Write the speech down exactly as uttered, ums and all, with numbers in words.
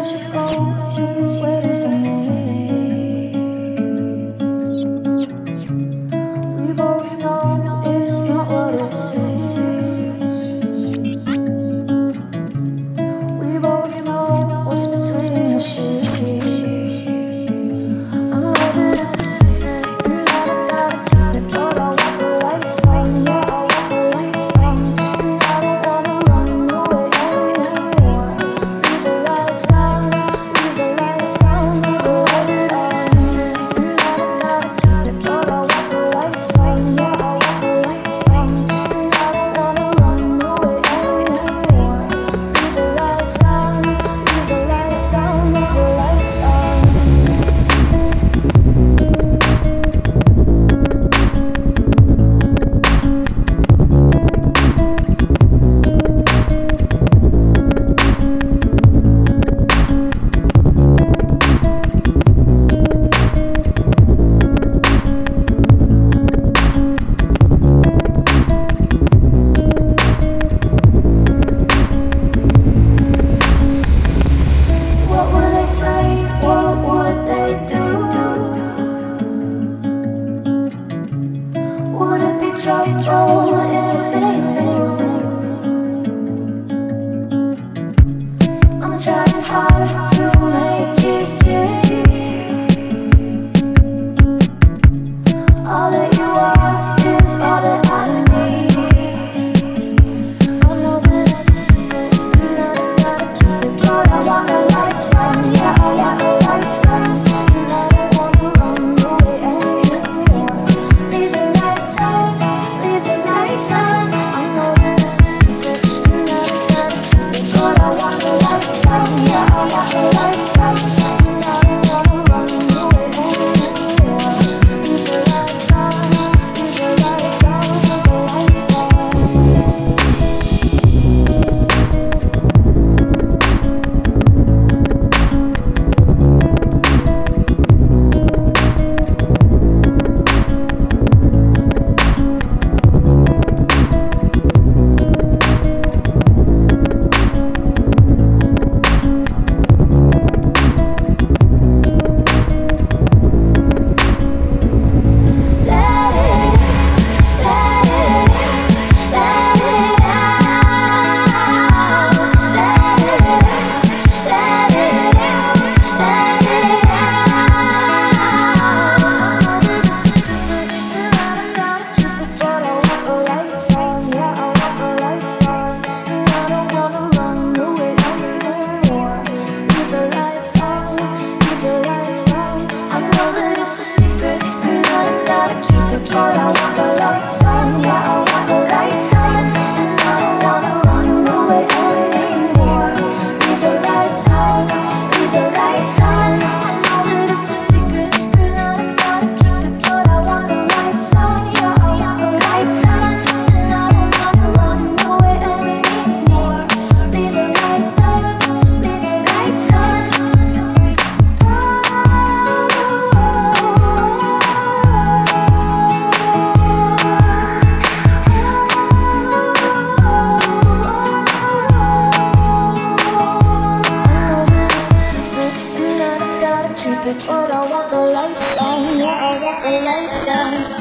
should go, she's waiting for me. We both know it's not what it seems. We both know what's between the sheets. I know that it's a secret, and I don't gotta keep it, but I want the lights on. Yeah, I want the lights on, and I don't wanna run away anymore. Leave the lights on, leave the lights on, leave the lights on. It's a secret, and I don't gotta keep it, but I want the lights on. Yeah, I want the lights on, and I don't wanna run away anymore. Leave the lights on, leave the lights on, leave the lights on. What would they say? What would they do? Would it be trouble if they knew? I'm trying hard to make you see all that you are is all that I need. I know that it's a secret, and I don't gotta keep it, but I want the lights on. Yeah, I want the lights on, and I don't wanna run away anymore. Leave the lights on, leave the lights on. I know that it's a secret, and I don't gotta keep it, but I want the lights on. Yeah, I want the lights on, and I don't wanna run away anymore. Leave the lights on, leave the lights on, leave the lights on. But I want the lights on, yeah, I want the lights on, and I don't wanna run away anymore. Leave the lights on, leave the lights on. I know that it's a secret, and I don't gotta keep it, but I want the lights on, yeah, I want the lights on, and I don't wanna run away anymore. Leave the lights on, leave the lights on. But I want the lights on, yeah, I want the lights on.